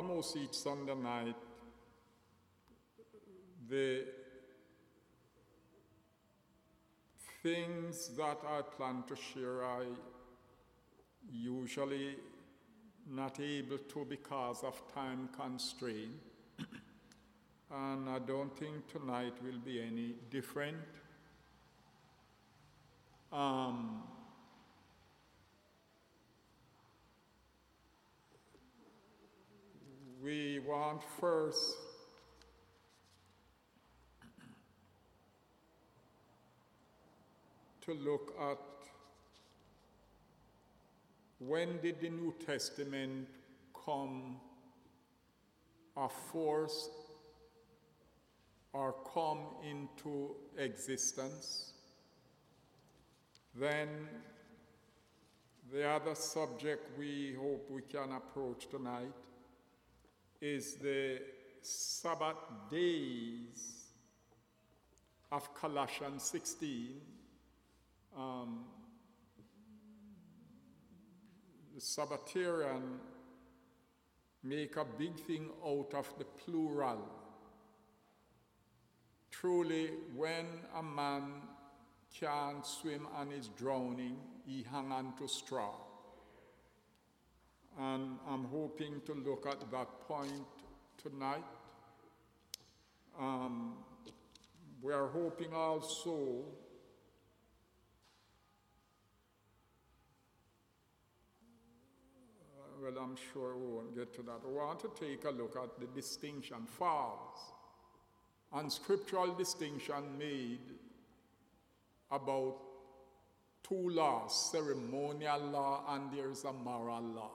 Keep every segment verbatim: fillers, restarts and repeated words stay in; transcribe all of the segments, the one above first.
almost each Sunday night, the things that I plan to share, I usually not able to because of time constraint. And I don't think tonight will be any different. Um, we want first to look at when did the New Testament come of force or come into existence. Then the other subject we hope we can approach tonight is the Sabbath days of Colossians sixteen. Um, the Sabbatarian make a big thing out of the plural. Truly, when a man can't swim and is drowning, he hang on to straw. And I'm hoping to look at that point tonight. Um, we are hoping also uh, well, I'm sure we won't get to that. We want to take a look at the distinction, false and scriptural distinction made about two laws, ceremonial law and there's a moral law.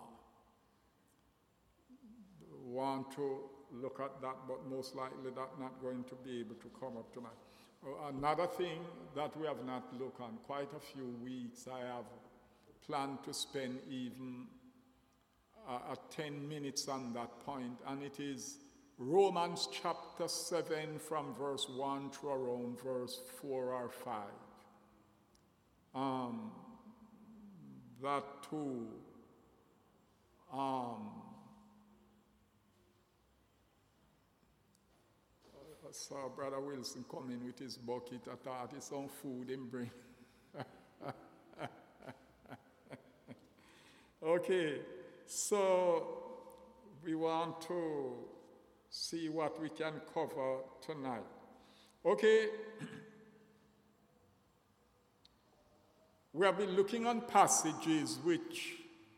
We want to look at that, but most likely that's not going to be able to come up tonight. Another thing that we have not looked on quite a few weeks, I have planned to spend even uh, uh, ten minutes on that point, and it is Romans chapter seven from verse one to around verse four or five. Um, that too, um, I saw Brother Wilson coming with his bucket. I thought it's some food in bring. Okay, so we want to see what we can cover tonight. Okay. We have been looking on passages which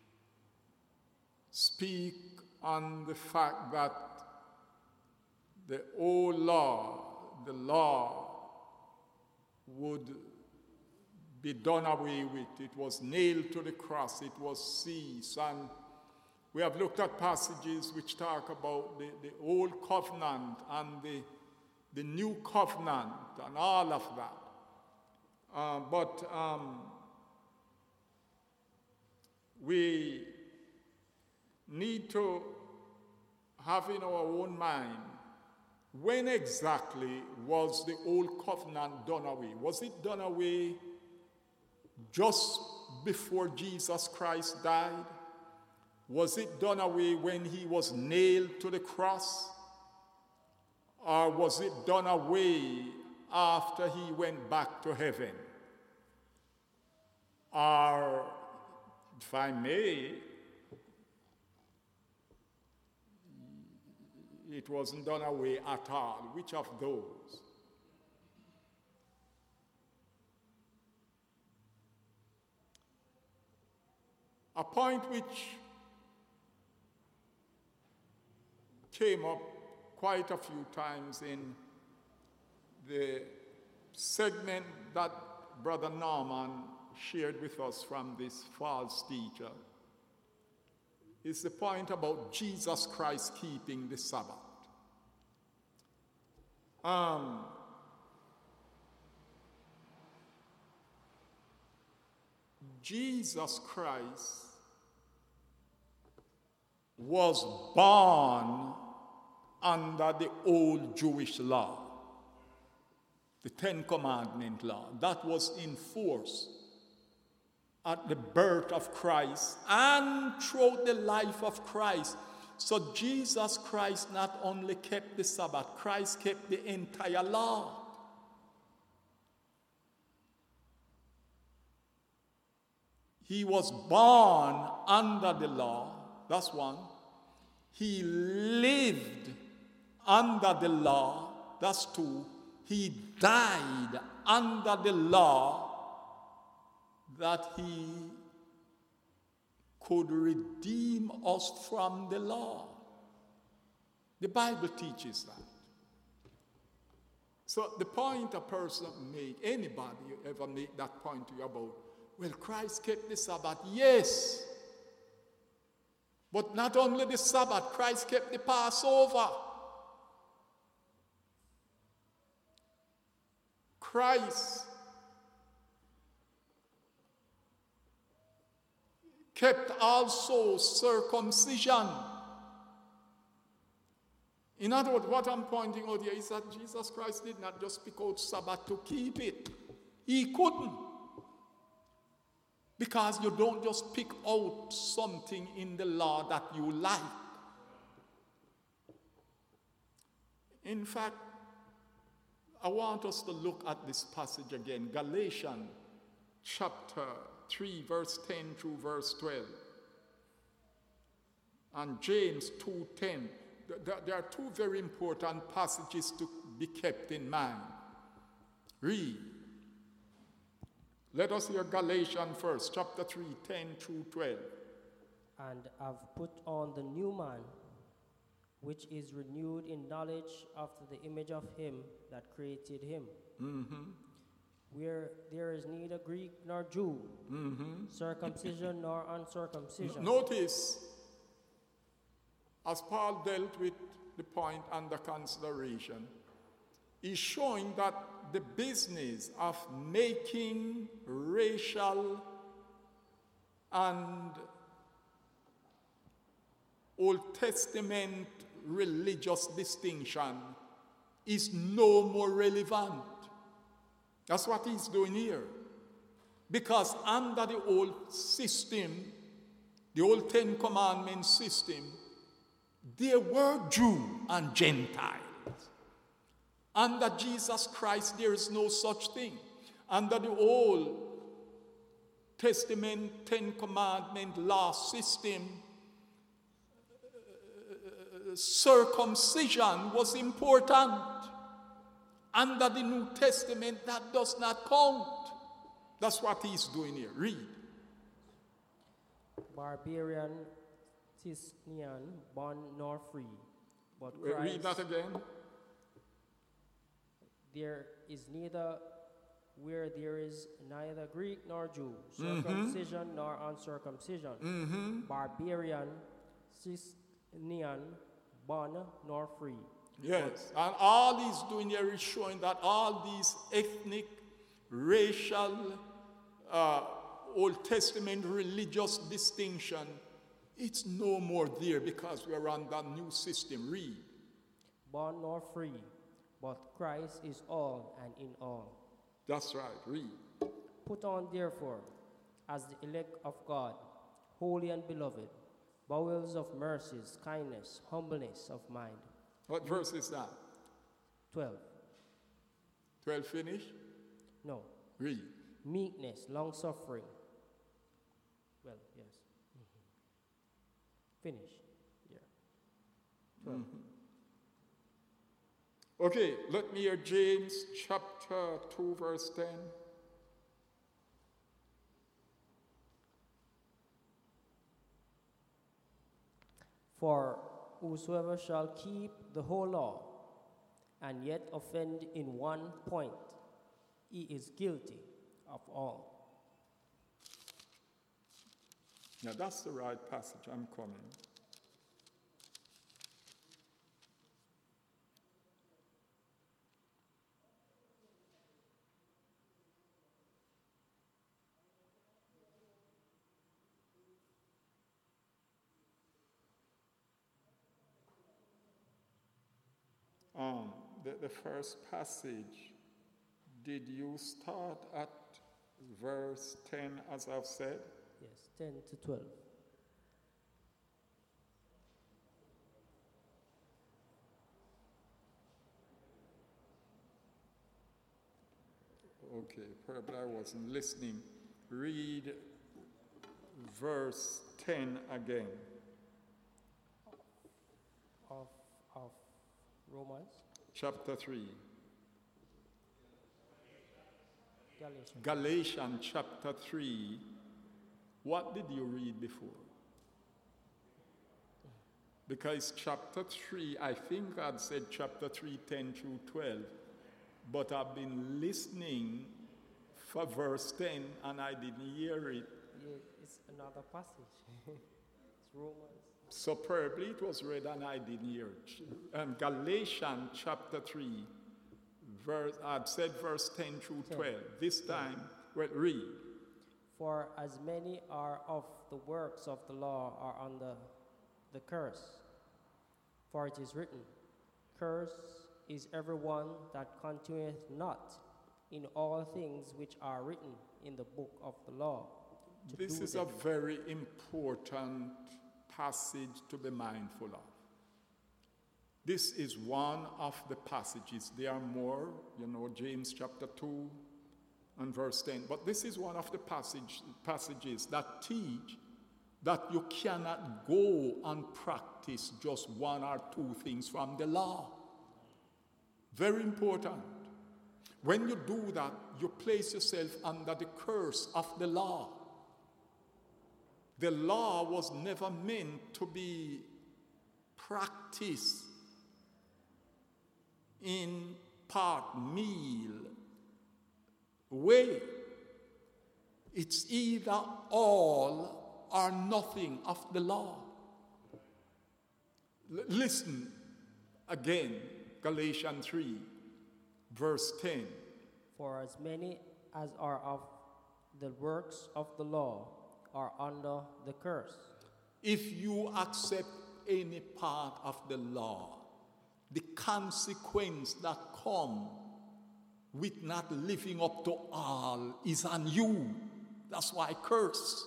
speak on the fact that the old law, the law, would be done away with. It was nailed to the cross. It was ceased. And we have looked at passages which talk about the, the old covenant and the, the new covenant and all of that. Uh, but um, we need to have in our own mind, when exactly was the old covenant done away? Was it done away just before Jesus Christ died? Was it done away when he was nailed to the cross? Or was it done away after he went back to heaven? Or, if I may, it wasn't done away at all. Which of those? A point which came up quite a few times in the segment that Brother Norman shared with us from this false teacher is the point about Jesus Christ keeping the Sabbath. Um, Jesus Christ was born under the old Jewish law, the Ten Commandment law. That was in force at the birth of Christ and throughout the life of Christ. So Jesus Christ not only kept the Sabbath, Christ kept the entire law. He was born under the law, that's one. He lived under the law, that's two. He died under the law that he could redeem us from the law. The Bible teaches that. So the point a person make, anybody ever make that point to you about, well, Christ kept the Sabbath, yes. But not only the Sabbath, Christ kept the Passover. Christ kept also circumcision. In other words, what I'm pointing out here is that Jesus Christ did not just pick out Sabbath to keep it. He couldn't. Because you don't just pick out something in the law that you like. In fact, I want us to look at this passage again. Galatians chapter three, verse ten through verse twelve. And James two ten. There are two very important passages to be kept in mind. Read. Let us hear Galatians first, chapter three, ten through twelve. And have put on the new man, which is renewed in knowledge after the image of him that created him. Mm-hmm. Where there is neither Greek nor Jew, Mm-hmm. circumcision nor uncircumcision. N- notice, as Paul dealt with the point under consideration, he's showing that the business of making racial and Old Testament religious distinction is no more relevant. That's what he's doing here. Because under the old system, the old Ten Commandments system, there were Jew and Gentiles. Under Jesus Christ, there is no such thing. Under the Old Testament Ten Commandment law system, uh, circumcision was important. Under the New Testament, that does not count. That's what he's doing here. Read. Barbarian, Tisnian, bond nor free. But Christ, Read that again. there is neither where there is neither Greek nor Jew, circumcision mm-hmm. nor uncircumcision, mm-hmm. barbarian, Cisnian, bond nor free. Yes, and all he's doing here is showing that all these ethnic, racial, uh, Old Testament religious distinction, it's no more there because we're on that new system. Read. Bond nor free, but Christ is all and in all. That's right. Read. Put on therefore, as the elect of God, holy and beloved, bowels of mercies, kindness, humbleness of mind. What verse is that? twelve. twelve finish? No. Read. Meekness, long-suffering. Well, yes. Mm-hmm. Finish. Yeah. twelve. Mm-hmm. Okay, let me hear James chapter two, verse ten. For whosoever shall keep the whole law, and yet offend in one point, he is guilty of all. Now that's the right passage. I'm coming. Um, the, the first passage, did you start at verse ten as I've said? Yes, ten to twelve. okay, probably I wasn't listening. Read verse ten again. Of, of Romans, Chapter three. Galatians. Galatians chapter three. What did you read before? Because chapter three, I think I'd said chapter three, ten through twelve, but I've been listening for verse ten and I didn't hear it. Yeah, it's another passage. It's Romans. So probably it was read and I didn't hear it. Um, Galatians chapter three, verse, I'd said verse ten through twelve. This time, well, read. For as many are of the works of the law are under the curse. For it is written, Cursed is everyone that continueth not in all things which are written in the book of the law. This is them. A very important passage to be mindful of. This is one of the passages. There are more, you know, James chapter two and verse ten. But this is one of the passage, passages that teach that you cannot go and practice just one or two things from the law. Very important. When you do that, you place yourself under the curse of the law. The law was never meant to be practiced in part meal way. It's either all or nothing of the law. L- listen again, Galatians three, verse ten. For as many as are of the works of the law are under the curse. If you accept any part of the law, the consequence that come with not living up to all is on you. That's why curse.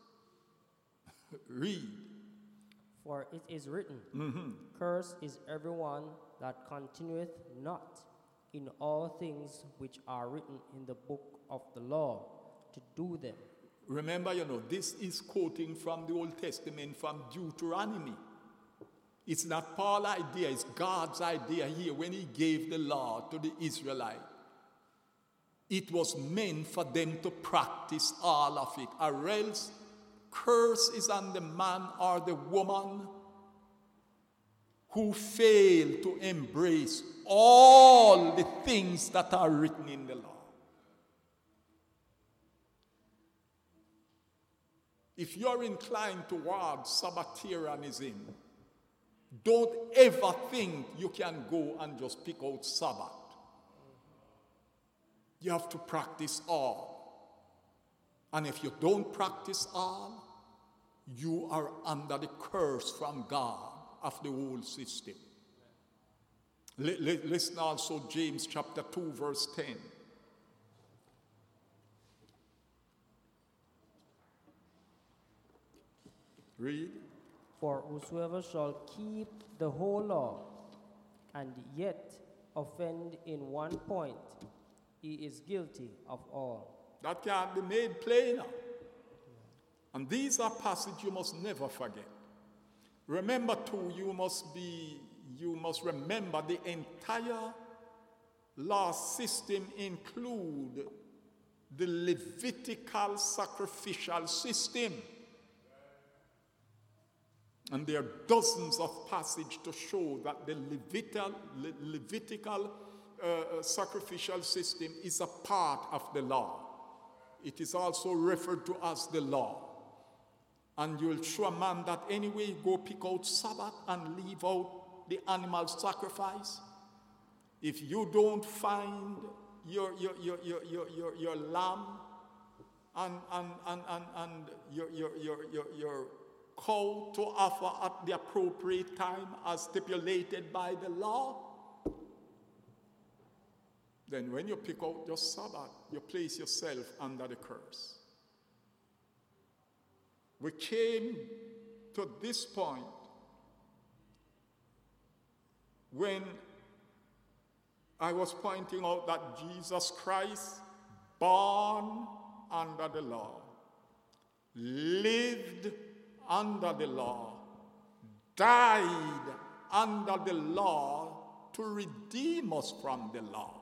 Read. For it is written, mm-hmm. Cursed is everyone that continueth not in all things which are written in the book of the law, to do them. Remember, you know, this is quoting from the Old Testament, from Deuteronomy. It's not Paul's idea, it's God's idea here when he gave the law to the Israelites. It was meant for them to practice all of it, or else curse is on the man or the woman who fail to embrace all the things that are written in the law. If you're inclined towards Sabbatarianism, don't ever think you can go and just pick out Sabbath. You have to practice all. And if you don't practice all, you are under the curse from God of the whole system. L- l- listen also James chapter two, verse ten. Read. For whosoever shall keep the whole law, and yet offend in one point, he is guilty of all. That can't be made plainer. And these are passages you must never forget. Remember too, you must be, you must remember the entire law system include the Levitical sacrificial system. And there are dozens of passages to show that the Levitical, Le- Levitical uh, sacrificial system is a part of the law. It is also referred to as the law. And you'll show a man that anyway you go pick out Sabbath and leave out the animal sacrifice. If you don't find your your your your your, your, your lamb and and and and, and your, your your your your cow to offer at the appropriate time as stipulated by the law, then when you pick out your Sabbath, you place yourself under the curse. We came to this point when I was pointing out that Jesus Christ born under the law, lived under the law, died under the law to redeem us from the law.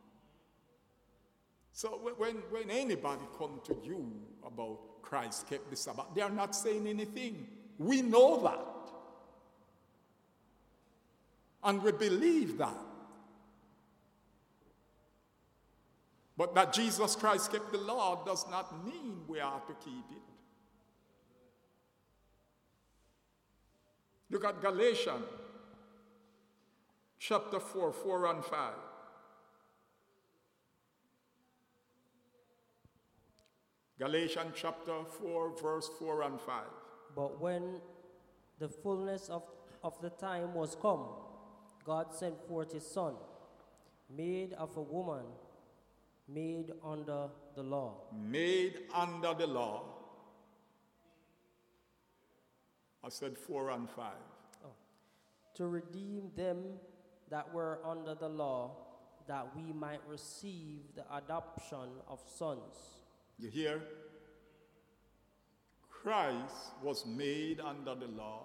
So when, when anybody comes to you about Christ kept the Sabbath, they are not saying anything. We know that. And we believe that. But that Jesus Christ kept the law does not mean we are to keep it. Look at Galatians chapter four, four and five. Galatians chapter four, verse four and five. But when the fullness of, of the time was come, God sent forth his Son, made of a woman, made under the law. Made under the law. I said four and five. Oh. To redeem them that were under the law, that we might receive the adoption of sons. You hear? Christ was made under the law.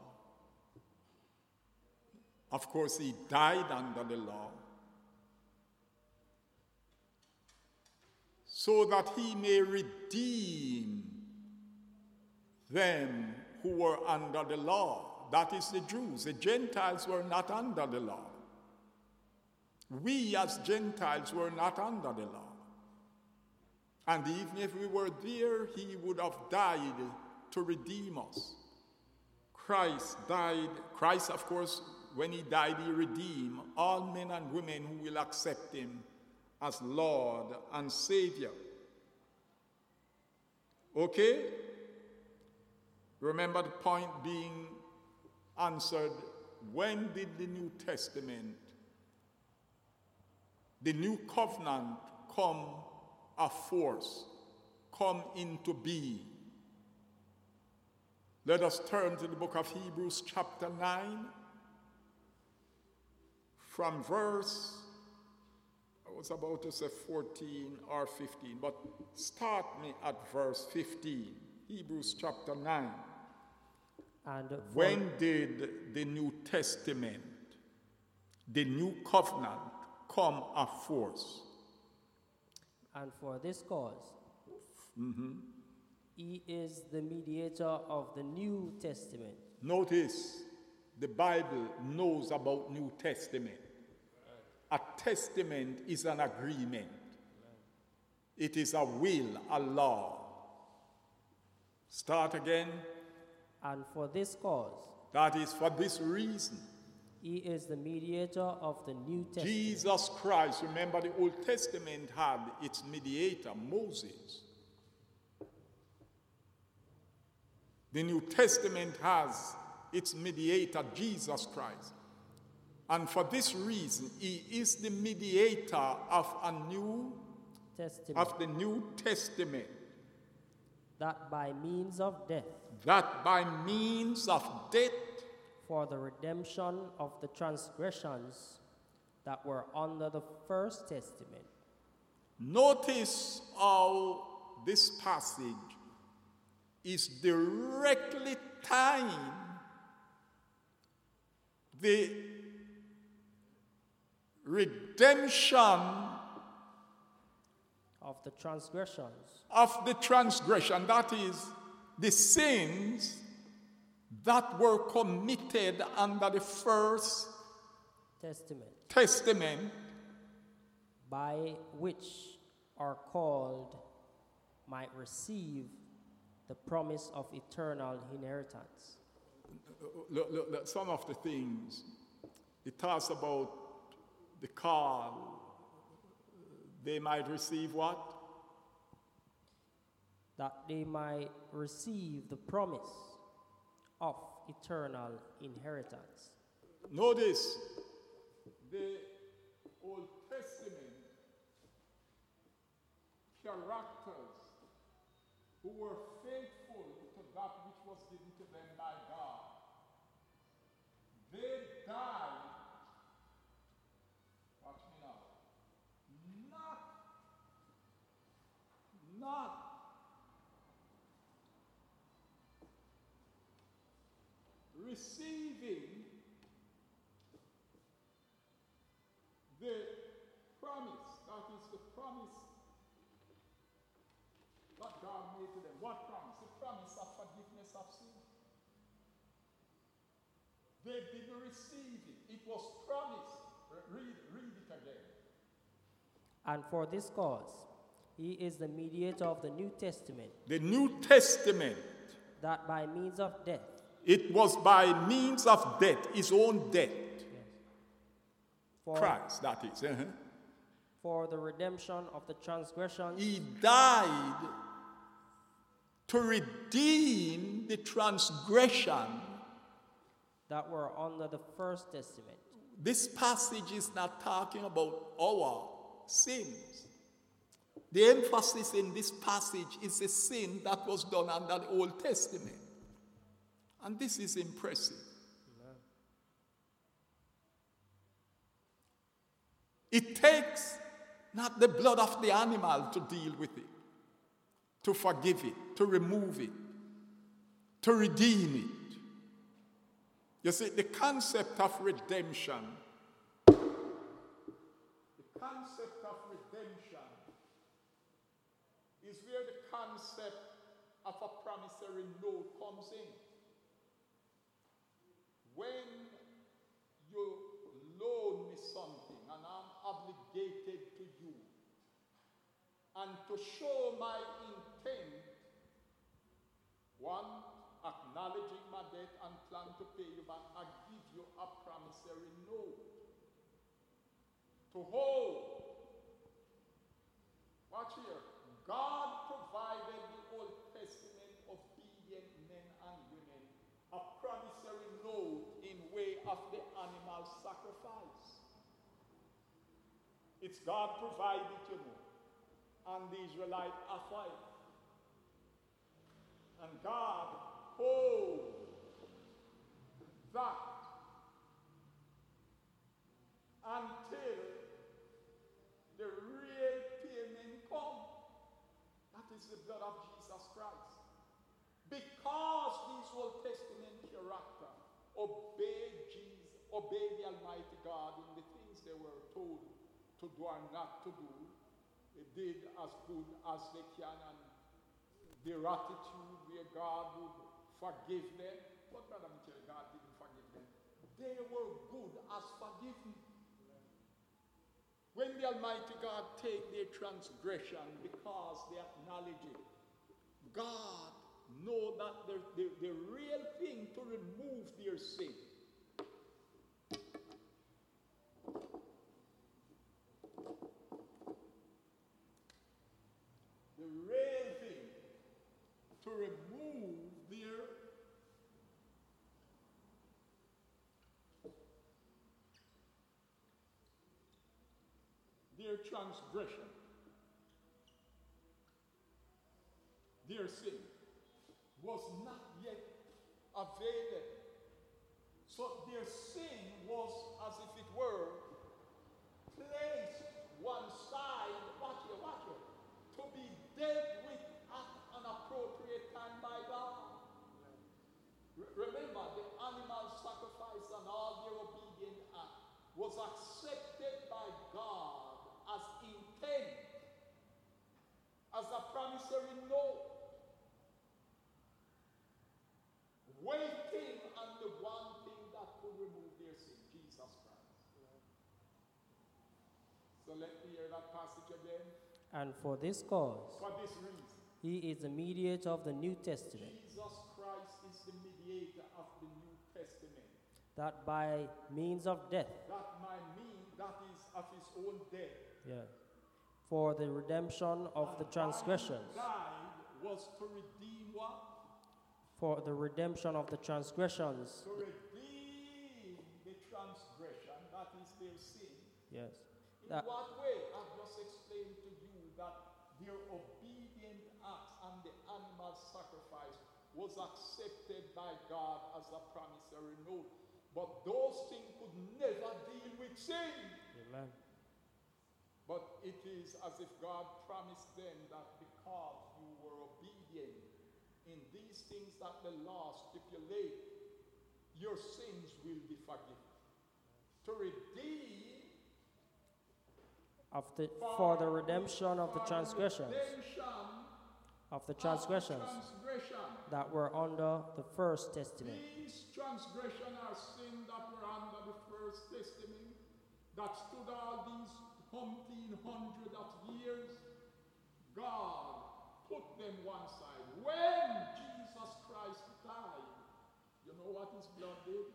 Of course, he died under the law, so that he may redeem them who were under the law. That is the Jews. The Gentiles were not under the law. We as Gentiles were not under the law. And even if we were there, he would have died to redeem us. Christ died. Christ, of course, when he died, he redeemed all men and women who will accept him as Lord and Savior. Okay? Remember the point being answered. When did the New Testament, the new covenant, come a force, come into being? Let us turn to the book of Hebrews chapter nine, from verse, I was about to say fourteen or fifteen, but start me at verse fifteen. Hebrews chapter nine. And when did the New Testament, the new covenant, come a force? And for this cause, mm-hmm. he is the mediator of the New Testament. Notice, the Bible knows about New Testament. A testament is an agreement. It is a will, a law. Start again. And for this cause, that is for this reason, he is the mediator of the New Testament. Jesus Christ, remember the Old Testament had its mediator, Moses. The New Testament has its mediator, Jesus Christ. And for this reason, he is the mediator of a new Testament, of the New Testament. That by means of death, that by means of death, for the redemption of the transgressions that were under the First Testament. Notice how this passage is directly tying the redemption of the transgressions of the transgression, that is, the sins that were committed under the First Testament, Testament, by which are called might receive the promise of eternal inheritance. Look, look, look, some of the things, it talks about the call, they might receive what? That they might receive the promise of eternal inheritance. Notice, the Old Testament characters who were faithful to that which was given to them by God, they died, watch me now, not receiving the promise, that is the promise that God made to them. What promise? The promise of forgiveness of sin. They didn't receive it. It was promised. Read, read it again. And for this cause, he is the mediator of the New Testament, The New Testament, that by means of death, it was by means of death, his own death, for, Christ, that is. uh-huh. for the redemption of the transgressions He died to redeem the transgression. that were under the First Testament. This passage is not talking about our sins. The emphasis in this passage is the sin that was done under the Old Testament. And this is impressive. Amen. It takes not the blood of the animal to deal with it, to forgive it, to remove it, to redeem it. You see, the concept of redemption, the concept of redemption is where the concept of a promissory note comes in. When you loan me something and I'm obligated to you, and to show my intent, one, acknowledging my debt and plan to pay you back, I give you a promissory note to hold. Watch here. God provided the Old Testament obedient men and women a promissory note in way of the animal sacrifice. It's God provided, you know, and the Israelite offer it. And God holds that until the real payment comes. That is the blood of Jesus Christ. Because these Old Testament character obeyed Jesus, obeyed the Almighty God in the things they were told to do or not to do, they did as good as they can, and their attitude where God would forgive them. But Brother Mitchell, God didn't forgive them. They were good as forgiven. When the Almighty God take their transgression because they acknowledge it, God know that the, the, the real thing to remove their sin the real thing to remove their their transgression, their sin, was not yet available. So their sin was, as if it were, placed one side, watch it, watch it, to be dealt with at an appropriate time by God. Re- remember, the animal sacrifice and all their obedient act was accepted by God as intent, as a promissory note, waiting on the one thing that could remove their sin, Jesus Christ. So let me hear that passage again. And for this cause, For this reason, he is the mediator of the New Testament, Jesus Christ is the mediator of the New Testament. that by means of death, That my mean, that is of his own death. yeah, for the redemption of the And transgressions, why he died was to redeem what? for the redemption of the transgressions, To redeem the transgression, that is their sin. yes, In that, what way? I've just explained to you that their obedient acts and the animal sacrifice was accepted by God as a promissory note. But those things could never deal with sin. amen, But it is as if God promised them that because you were obedient in these things that the law stipulate, your sins will be forgiven. To redeem of the, for the redemption of the for transgressions, redemption of the of transgressions transgression. that were under the first testament. These transgressions are sin that were under the first testament, that stood all these umpteen hundred of years. God put them one side. When Jesus Christ died, you know what his blood did?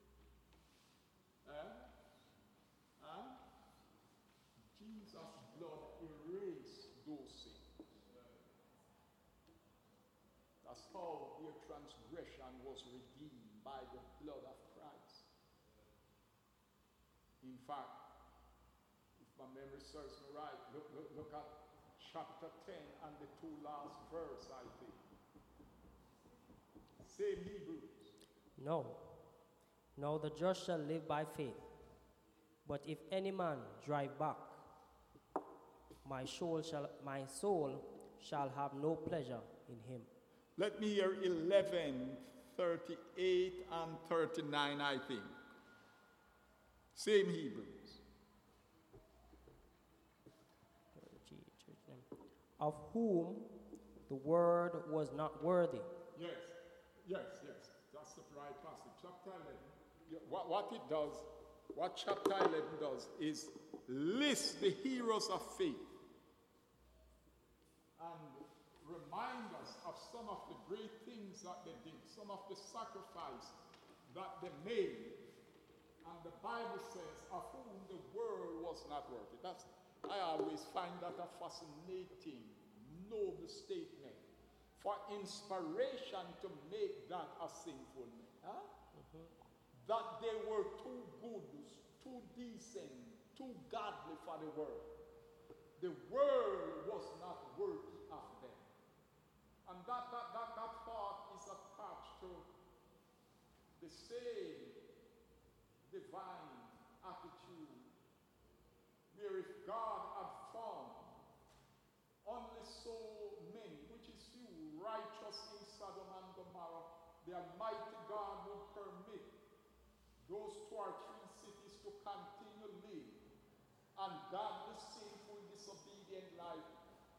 Eh? Eh? Jesus' blood erased those sins. That's how their transgression was redeemed by the blood of Christ. In fact, if my memory serves me right, look, look, look at chapter ten and the two last verse, I think. Same Hebrews. No. No, the just shall live by faith. But if any man drive back, my soul shall, my soul shall have no pleasure in him. Let me hear eleven, thirty-eight and thirty-nine, I think. Same Hebrews. Of whom the word was not worthy. Yes, yes, yes. That's the right passage. Chapter eleven. Yeah, What, what it does, what chapter eleven does is list the heroes of faith and remind us of some of the great things that they did, some of the sacrifice that they made. And the Bible says, of whom the world was not worthy. That's, I always find that a fascinating, noble statement for inspiration to make that a sinful man. Huh? Mhm. That they were too good, too decent, too godly for the world. The world was not worthy of them. And that, that, that, that thought is attached to the same divine attitude, where if God had found only so many, which is few, righteous in Sodom and Gomorrah, the Almighty God would permit those two or three cities to continue live ungodly, sinful, disobedient life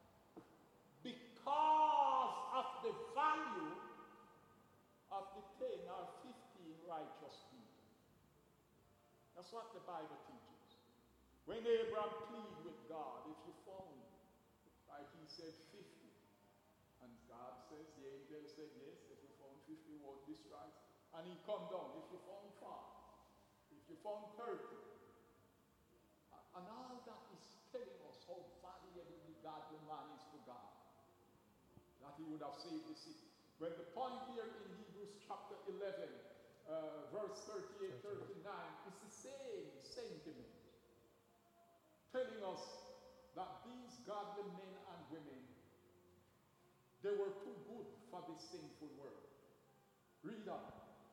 because of the value of the ten or fifteen righteous people. That's what the Bible teaches. When Abraham pleaded with God, if you found, like he said, fifty, and God says, the angel said, yes, if you found fifty, won't destroy. And he come down, if you found five, if you found thirty. And all that is telling us how valuable the godly man is to God, that he would have saved the city. When the point here in Hebrews chapter eleven, uh, verse thirty-eight, thirty-nine, is the same sentiment, telling us that these godly men and women, they were too good for this sinful world. Read on.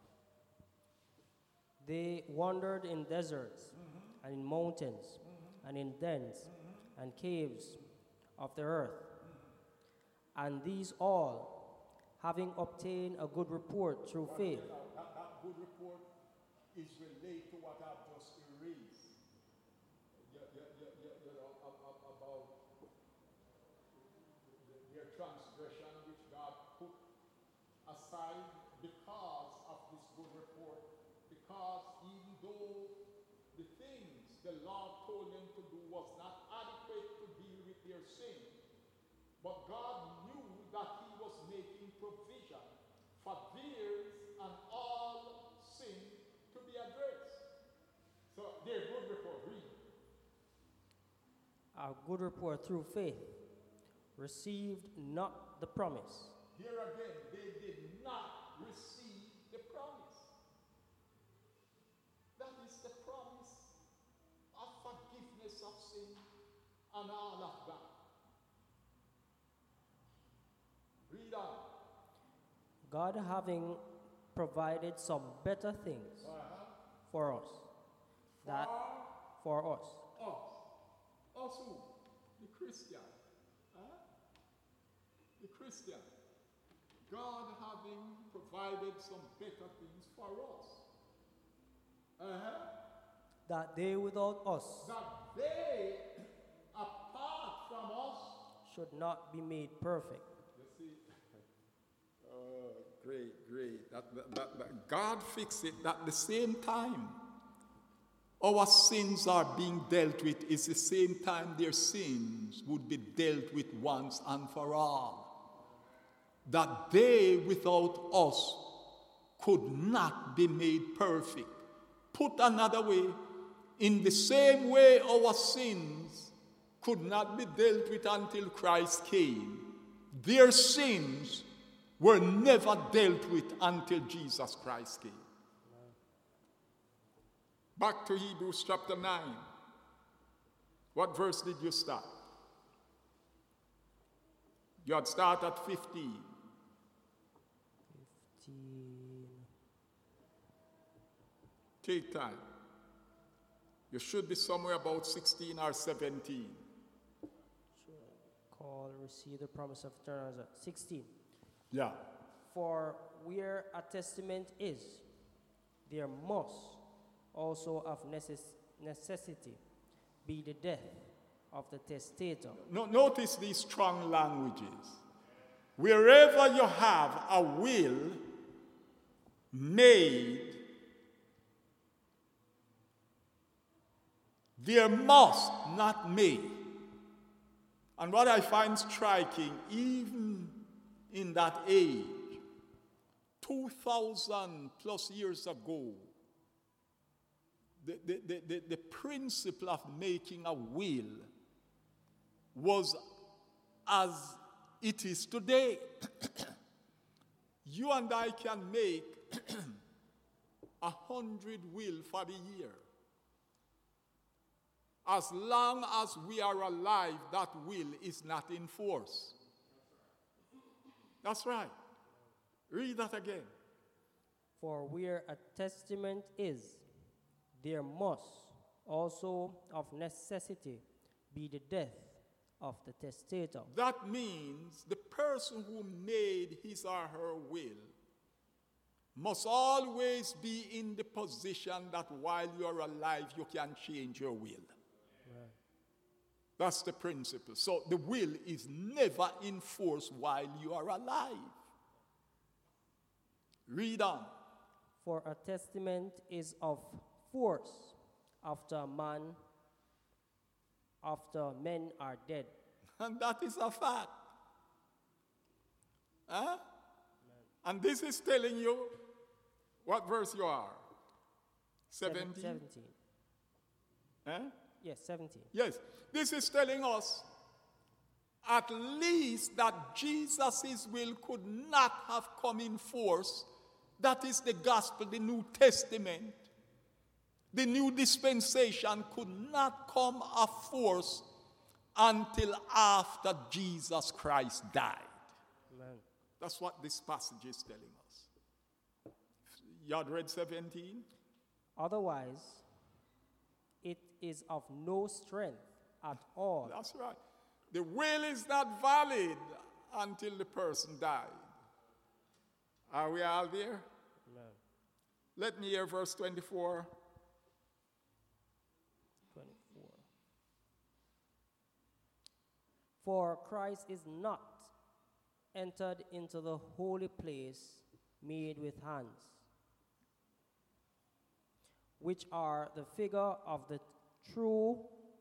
They wandered in deserts Mm-hmm. and in mountains Mm-hmm. and in dens Mm-hmm. and caves of the earth. Mm-hmm. And these all, having obtained a good report through But, faith, you know, that, that good report is related to what I've just erased. You, you, you, you, you know, ab- ab- about their transgression, which God put aside because of this good report. Because even though the things the Lord told them to do was not adequate to deal with their sin, but God knew that he was making provision for theirs and all sin to be addressed. So their good report, read. a good report through faith, received not the promise, Here again, they did not receive the promise. That is the promise of forgiveness of sin and all of that. Read on. God having provided some better things Uh-huh. for us, that For for us, us. Us who? The Christian. Huh? The Christian. God having provided some better things for us. Uh-huh. that they without us That they, apart from us, should not be made perfect. you see, oh, great, great. That, that, that, that God fixed it at the same time. Our sins are being dealt with. It's the same time their sins would be dealt with once and for all. That they without us could not be made perfect. Put another way, in the same way our sins could not be dealt with until Christ came, their sins were never dealt with until Jesus Christ came. Back to Hebrews chapter nine. What verse did you start? You had started at fifteen. fifteen. Take time. You should be somewhere about sixteen or seventeen. Call and receive the promise of eternal life. sixteen. Yeah. For where a testament is, there must also of necess- necessity be the death of the testator. No, notice these strong languages. Wherever you have a will made, there must, not may. And what I find striking, even in that age, two thousand plus years ago, the, the, the, the, the principle of making a will was as it is today. You and I can make a hundred will for the year. As long as we are alive, that will is not in force. That's right. Read that again. For where a testament is, there must also of necessity be the death of the testator. That means the person who made his or her will must always be in the position that while you are alive, you can change your will. Right. That's the principle. So the will is never in force while you are alive. Read on. For a testament is of force after a man, after men are dead. And that is a fact. Huh? And this is telling you what verse you are. seventeen? seventeen. Huh? Yes, seventeen. Yes. This is telling us at least that Jesus' will could not have come in force. That is the gospel, the New Testament. The new dispensation could not come of force until after Jesus Christ died. Amen. That's what this passage is telling us. You had read seventeen? Otherwise, it is of no strength at all. That's right. The will is not valid until the person died. Are we all there? Amen. Let me hear verse twenty-four. twenty-four. For Christ is not entered into the holy place made with hands, which are the figure of the true,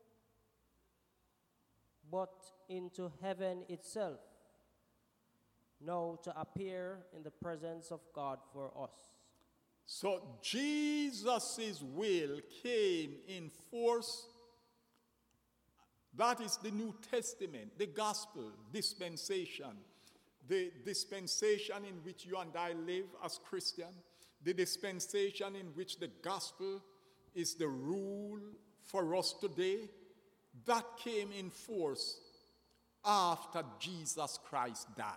but into heaven itself, now to appear in the presence of God for us. So Jesus' will came in force. That is the New Testament, the gospel, dispensation. The dispensation in which you and I live as Christians. The dispensation in which the gospel is the rule for us today. That came in force after Jesus Christ died.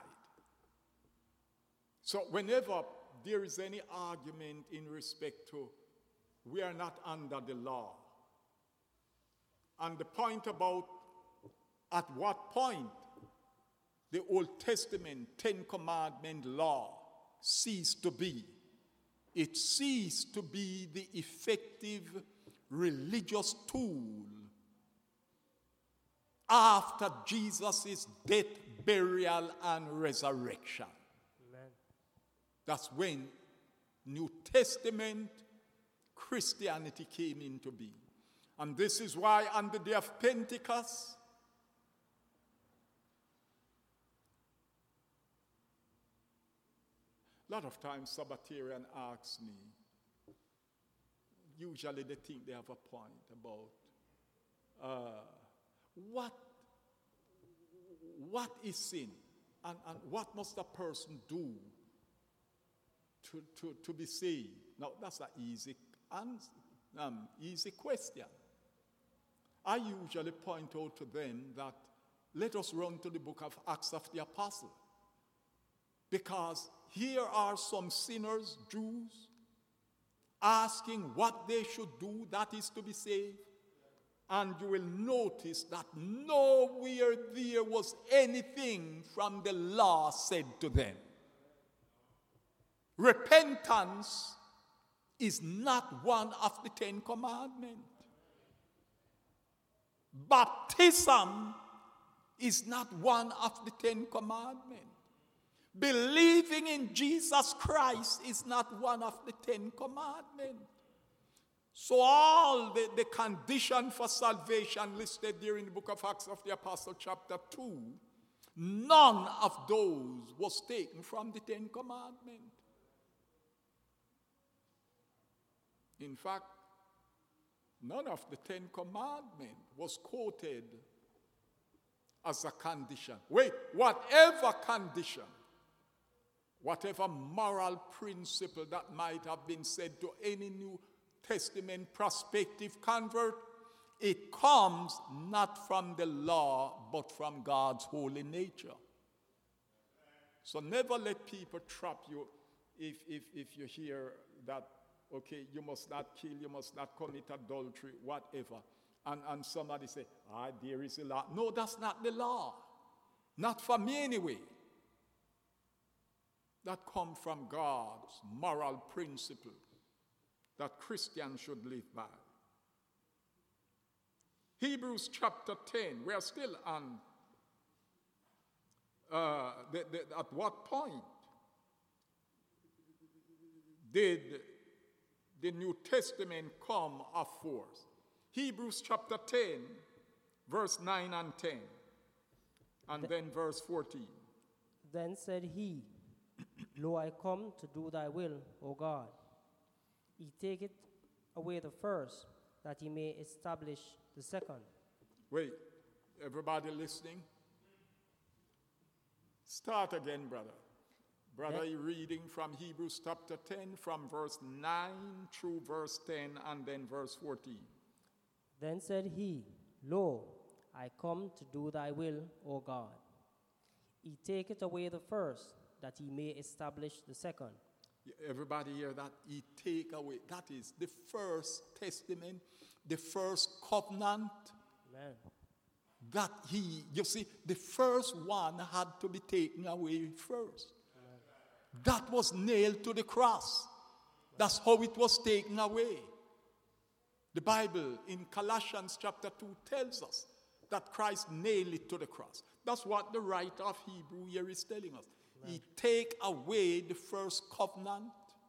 So whenever there is any argument in respect to we are not under the law, and the point about at what point the Old Testament Ten Commandment law ceased to be, it ceased to be the effective religious tool after Jesus' death, burial, and resurrection. Amen. That's when New Testament Christianity came into being. And this is why on the day of Pentecost, a lot of times Sabbatarian asks me, usually they think they have a point about uh, what, what is sin and, and what must a person do to, to, to be saved. Now that's an easy, answer, um, easy question. I usually point out to them that let us run to the book of Acts of the Apostles, because here are some sinners, Jews, asking what they should do, that is to be saved. And you will notice that nowhere there was anything from the law said to them. Repentance is not one of the Ten Commandments. Baptism is not one of the Ten Commandments. Believing in Jesus Christ is not one of the Ten Commandments. So all the, the condition for salvation listed there in the book of Acts of the Apostles chapter two, none of those was taken from the Ten Commandments. In fact, none of the Ten Commandments was quoted as a condition. Wait, whatever condition, whatever moral principle that might have been said to any New Testament prospective convert, it comes not from the law, but from God's holy nature. So never let people trap you if, if, if you hear that, okay, you must not kill, you must not commit adultery, whatever. And, and somebody say, ah, there is a law. No, that's not the law. Not for me anyway. That come from God's moral principle that Christians should live by. Hebrews chapter ten, we are still on, uh, the, the, at what point did the New Testament come of force? Hebrews chapter ten, verse nine and ten, and then verse fourteen. Then said he, Lo, I come to do thy will, O God. He taketh away the first, that he may establish the second. Wait, everybody listening? Start again, brother. Brother, Then, you're reading from Hebrews chapter ten, from verse nine through verse ten, and then verse fourteen. Then said he, Lo, I come to do thy will, O God. He taketh away the first, that he may establish the second. Everybody hear that? He take away. That is the first testament, the first covenant. Amen. That he, you see, the first one had to be taken away first. Amen. That was nailed to the cross. That's how it was taken away. The Bible in Colossians chapter two tells us that Christ nailed it to the cross. That's what the writer of Hebrew here is telling us. Amen. He take away the first covenant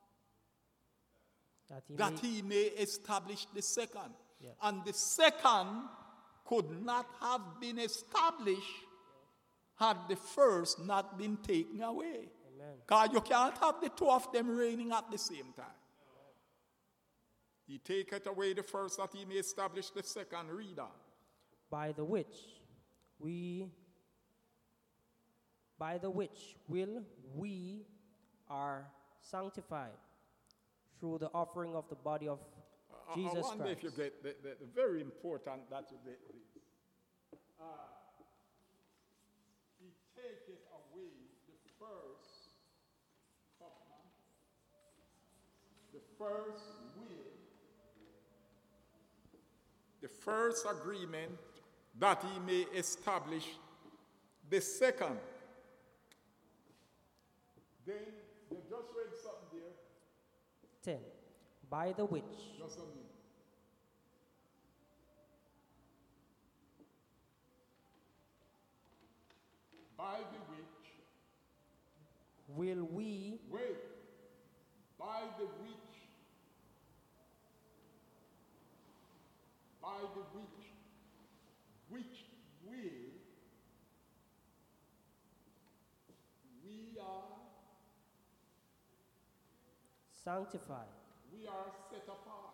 that he, that may, he may establish the second. Yeah. And the second could not have been established had the first not been taken away. Because you can't have the two of them reigning at the same time. He taketh away the first that he may establish the second. Read on. By the which we, by the which will we are sanctified through the offering of the body of I, Jesus I wonder Christ. if you get the, the, the very important that you get this. Uh, he taketh away the first covenant, the first will, the first agreement, that he may establish the second. Then you just read something there. ten. By the which Just a minute. By the which, will we wait, by the which, by the which, which will we are, sanctify we are set apart.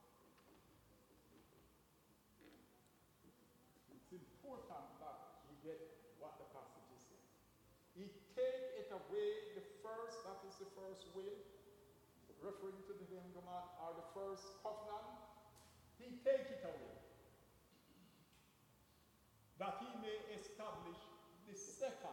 It's important that we get what the passage is saying. He take it away, the first, that is the first will, referring to the Ten Commandments, or the first covenant. He take it away, that he may establish the second.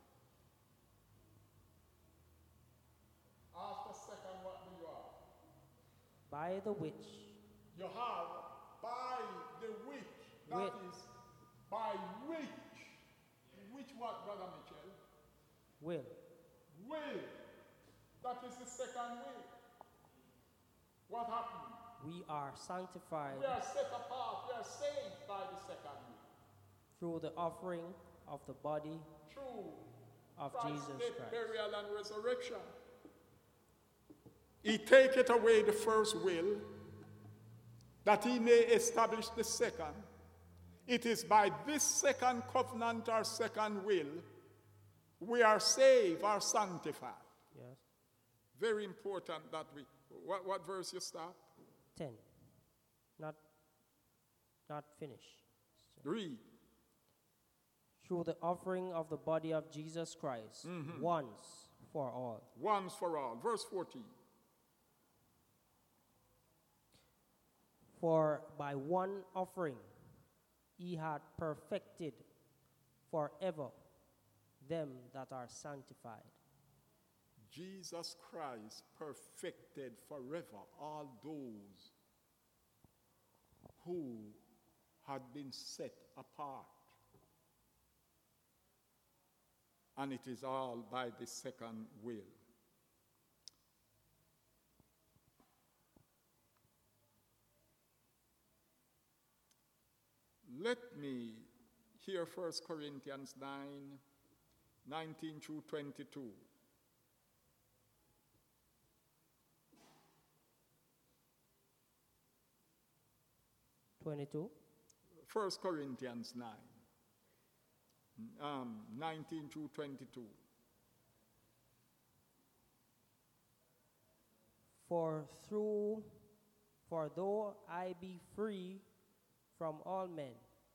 After second, what do you have? by the which You have by the which, that Which. is, by which, which what, Brother Mitchell? will Will. That is the second will. What happened? we are sanctified We are set apart, we are saved by the second will. through the offering of the body Through of Christ's Jesus death, Christ. burial, and resurrection. He taketh away the first will, that he may establish the second. It is by this second covenant or second will we are saved, are sanctified. Yes. Very important that we. What, what verse you start? ten. Not not finished. Read. Through the offering of the body of Jesus Christ once for all. Once for all. Verse fourteen. For by one offering he had perfected forever them that are sanctified. Jesus Christ perfected forever all those who had been set apart. And it is all by the second will. Let me hear First Corinthians nine, nineteen through twenty-two. twenty-two. First Corinthians nine, um, nineteen through twenty-two. For through, for though I be free from all men.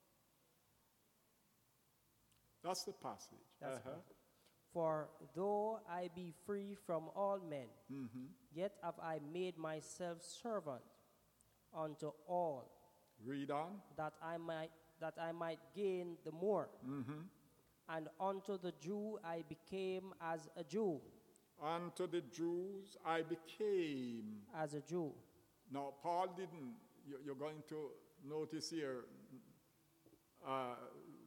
That's the passage. That's Uh-huh. the- For though I be free from all men, Mhm. yet have I made myself servant unto all, Read on. that I might that I might gain the more. Mhm. And unto the Jew I became as a Jew, Unto the Jews I became. as a Jew. Now, Paul didn't, you- you're going to notice here, uh,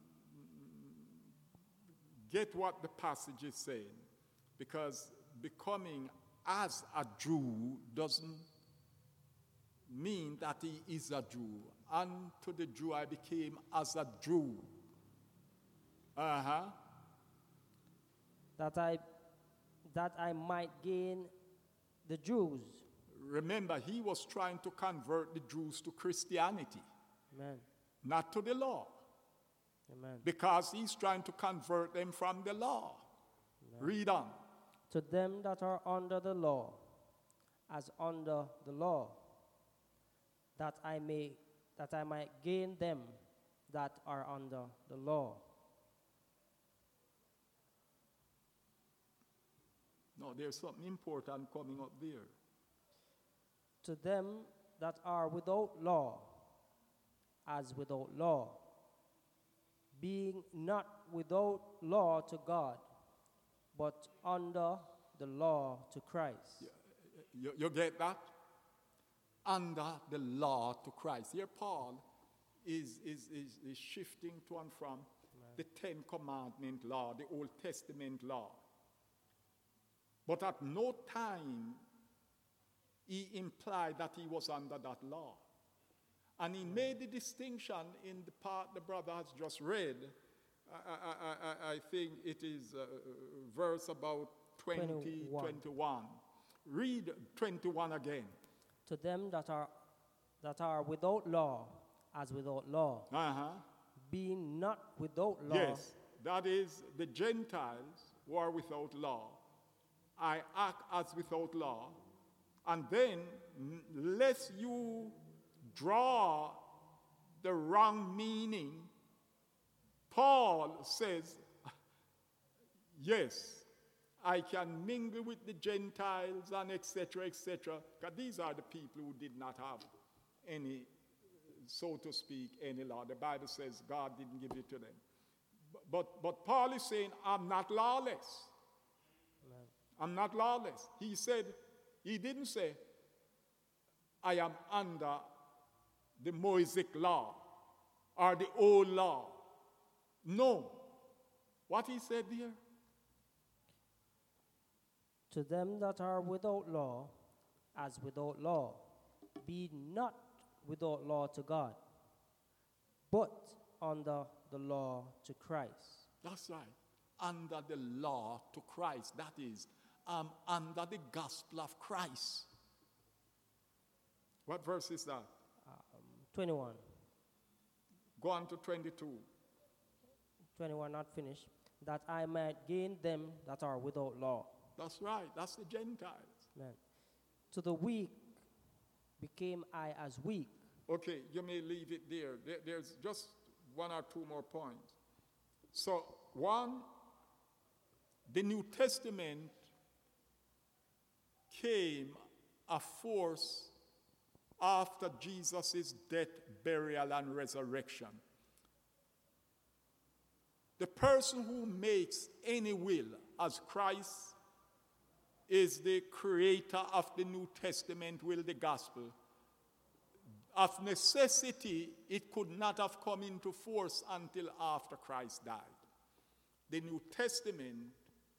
get what the passage is saying. Because becoming as a Jew doesn't mean that he is a Jew. Unto the Jew I became as a Jew. Uh-huh. That I that I might gain the Jews. Remember, he was trying to convert the Jews to Christianity, Amen. not to the law. Amen. Because he's trying to convert them from the law. Read on. To them that are under the law, as under the law, that I may that I might gain them that are under the law. No, there's something important coming up there. To them that are without law, as without law, being not without law to God, but under the law to Christ. You, you get that? Under the law to Christ. Here, Paul is, is, is, is shifting to and from the Ten Commandment law, the Old Testament law. But at no time he implied that he was under that law. And he made the distinction in the part the brother has just read. I, I, I, I think it is uh, verse about twenty, twenty-one. twenty-one. Read twenty-one again. To them that are that are without law, as without law, Uh-huh. being not without law, Yes, that is the Gentiles who are without law. I act as without law. And then, n- lest you draw the wrong meaning, Paul says, yes, I can mingle with the Gentiles and et cetera, et cetera, because these are the people who did not have any, so to speak, any law. The Bible says God didn't give it to them. But, but Paul is saying, I'm not lawless. Amen. I'm not lawless. He said, he didn't say, I am under the Mosaic law or the old law. No. What he said there? To them that are without law, as without law, be not without law to God, but under the law to Christ. That's right. Under the law to Christ. That is, I'm under the gospel of Christ. What verse is that? Um, twenty-one. Go on to twenty-two. twenty-one, not finished. That I might gain them that are without law. That's right. That's the Gentiles. Amen. To the weak became I as weak. Okay, you may leave it there. there. There's just one or two more points. So, one, the New Testament came a force after Jesus' death, burial, and resurrection. The person who makes any will as Christ is the creator of the New Testament will, the gospel. Of necessity, it could not have come into force until after Christ died. The New Testament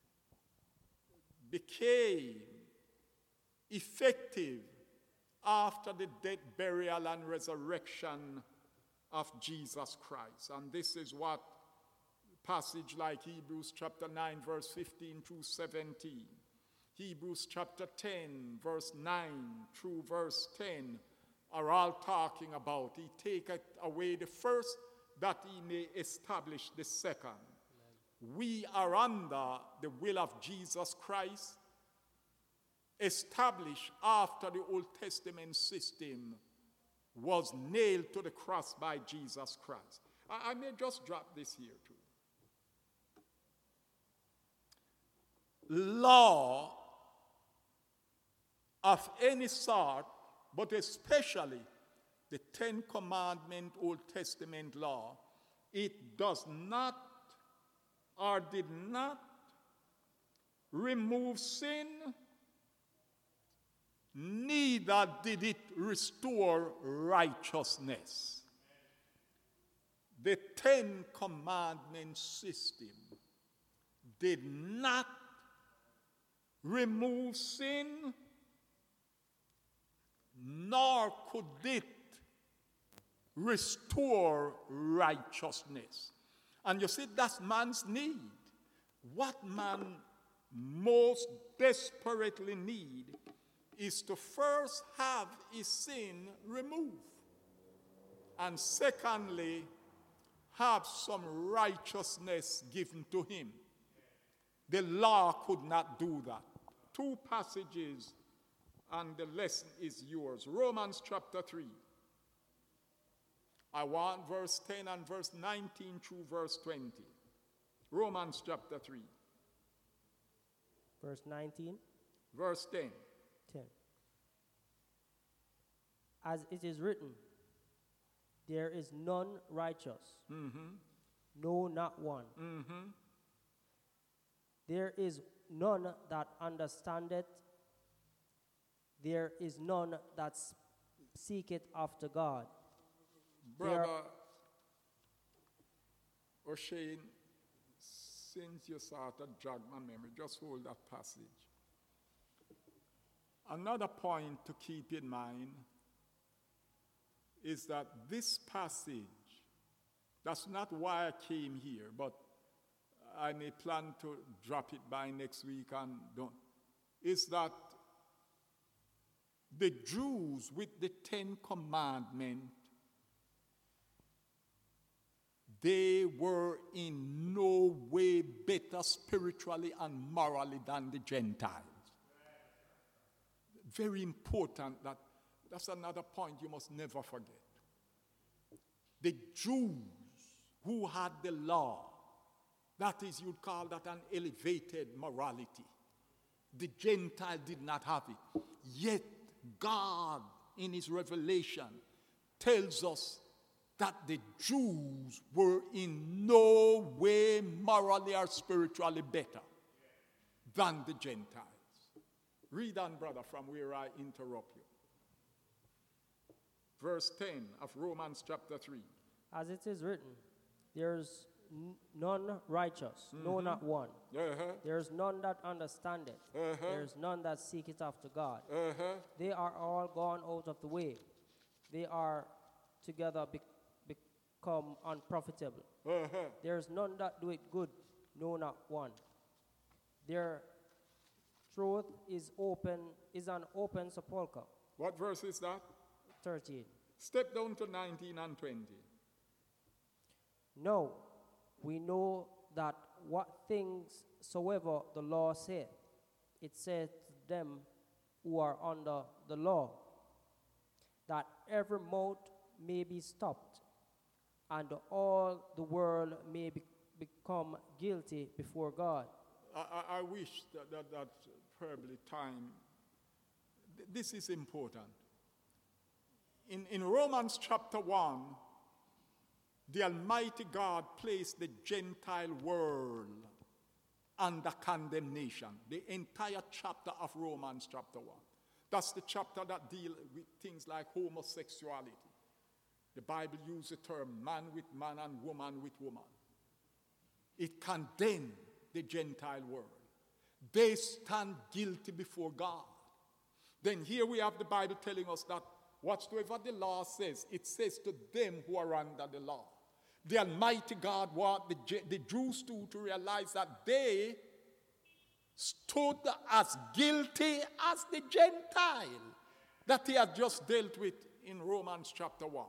became effective after the death, burial, and resurrection of Jesus Christ. And this is what passage like Hebrews chapter nine, verse fifteen through seventeen, Hebrews chapter ten, verse nine through verse ten, are all talking about. He taketh away the first that he may establish the second. Amen. We are under the will of Jesus Christ, established after the Old Testament system was nailed to the cross by Jesus Christ. I, I may just drop this here too. Law of any sort, but especially the Ten Commandment Old Testament law, it does not or did not remove sin, neither did it restore righteousness. The Ten Commandment system did not remove sin, nor could it restore righteousness. And you see, that's man's need. What man most desperately need is to first have his sin removed, and secondly, have some righteousness given to him. The law could not do that. Two passages, and the lesson is yours. Romans chapter three. I want verse ten and verse nineteen through verse twenty. Romans chapter three. Verse nineteen. Verse ten. ten. As it is written, there is none righteous, Mm-hmm. no, not one. Mm-hmm. There is none that understandeth, there is none that s- seeketh after God. Brother There- O'Shane, since you sort of jog my memory, just hold that passage. Another point to keep in mind is that this passage, that's not why I came here, but I may plan to drop it by next week and don't, is that the Jews with the Ten Commandments, they were in no way better spiritually and morally than the Gentiles. Very important that, that's another point you must never forget. The Jews who had the law, that is, you'd call that an elevated morality. The Gentile did not have it. Yet God, in his revelation, tells us that the Jews were in no way morally or spiritually better than the Gentiles. Read on, brother, from where I interrupt you. Verse ten of Romans chapter three. As it is written, there's n- none righteous, mm-hmm. no, not one. Uh-huh. There's none that understandeth. Uh-huh. There's none that seeketh after God. Uh-huh. They are all gone out of the way. They are together be- become unprofitable. Uh-huh. There's none that do it good, no, not one. Their truth is open, is an open sepulchre. What verse is that? thirteen. Step down to nineteen and twenty. No, we know that what things soever the law saith, it saith to them who are under the law, that every mouth may be stopped, and all the world may be, become guilty before God. I, I, I wish that, that, that probably time, th- this is important. In, in Romans chapter one, the Almighty God placed the Gentile world under condemnation. The entire chapter of Romans chapter one. That's the chapter that deals with things like homosexuality. The Bible uses the term man with man and woman with woman. It condemned the Gentile world. They stand guilty before God. Then here we have the Bible telling us that whatsoever the law says, it says to them who are under the law. The Almighty God want the, the Jews too to realize that they stood as guilty as the Gentile that he had just dealt with in Romans chapter one.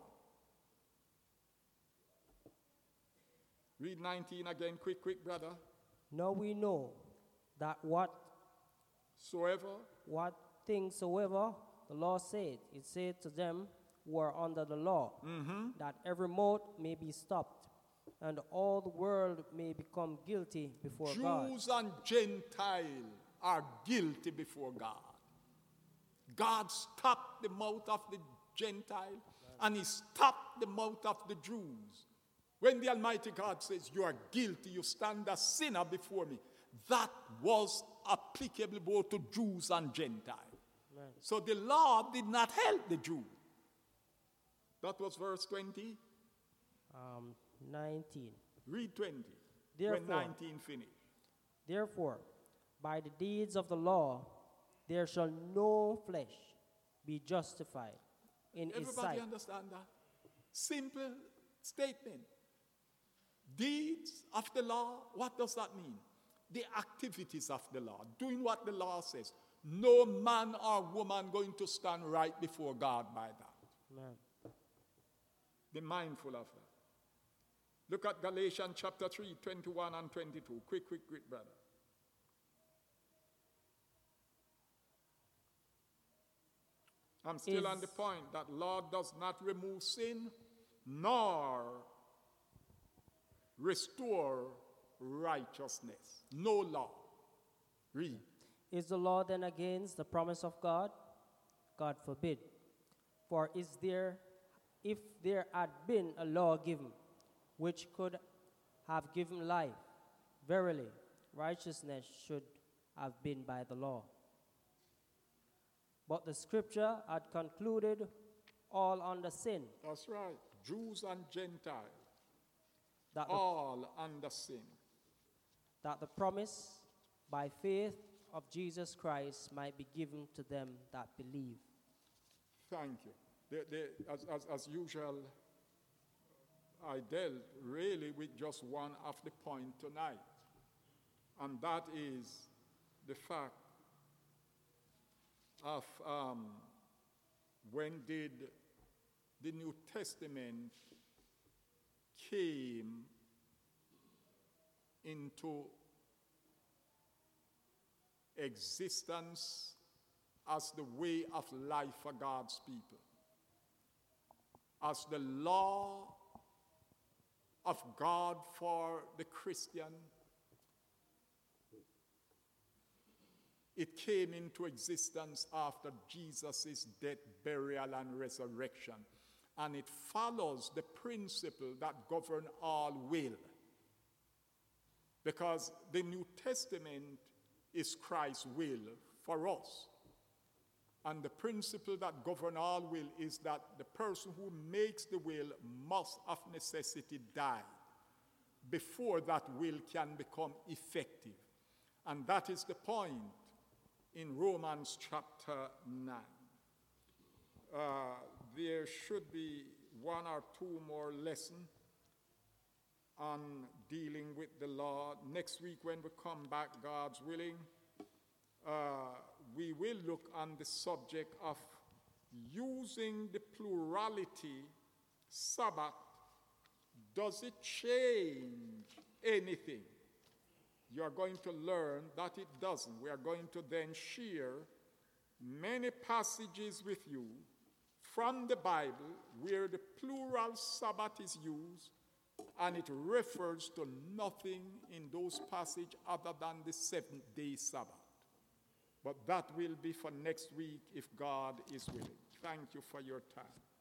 Read nineteen again, quick, quick, brother. Now we know that what Soever, what things soever the law said, it said to them who are under the law, mm-hmm. that every mouth may be stopped, and all the world may become guilty before Jews God. Jews and Gentiles are guilty before God. God stopped the mouth of the Gentile, and he stopped the mouth of the Jews. When the Almighty God says, you are guilty, you stand a sinner before me, that was applicable both to Jews and Gentiles. Right. So the law did not help the Jew. That was verse twenty. Um, nineteen. Read twenty. Therefore, when nineteen finished. Therefore, by the deeds of the law, there shall no flesh be justified in his sight. Everybody understand that? Simple statement. Deeds of the law, what does that mean? The activities of the law, doing what the law says. No man or woman going to stand right before God by that. Amen. Be mindful of that. Look at Galatians chapter three, twenty-one and twenty-two. Quick, quick, quick, brother. I'm still Is on the point that law does not remove sin, nor restore righteousness. No law. Read. Is the law then against the promise of God? God forbid. For is there, if there had been a law given, which could have given life, verily, righteousness should have been by the law. But the scripture had concluded all under sin. That's right. Jews and Gentiles, That the, all under sin. that the promise by faith of Jesus Christ might be given to them that believe. Thank you. The, the, as, as, as usual, I dealt really with just one of the point tonight, and that is the fact of um, when did the New Testament came into existence as the way of life for God's people, as the law of God for the Christian. It came into existence after Jesus' death, burial, and resurrection. And it follows the principle that govern all will. Because the New Testament is Christ's will for us. And the principle that govern all will is that the person who makes the will must of necessity die before that will can become effective. And that is the point in Romans chapter nine. Uh, there should be one or two more lessons on dealing with the law. Next week when we come back, God's willing, uh, we will look on the subject of using the plurality Sabbath. Does it change anything? You are going to learn that it doesn't. We are going to then share many passages with you from the Bible where the plural Sabbath is used, and it refers to nothing in those passages other than the seventh day Sabbath. But that will be for next week if God is willing. Thank you for your time.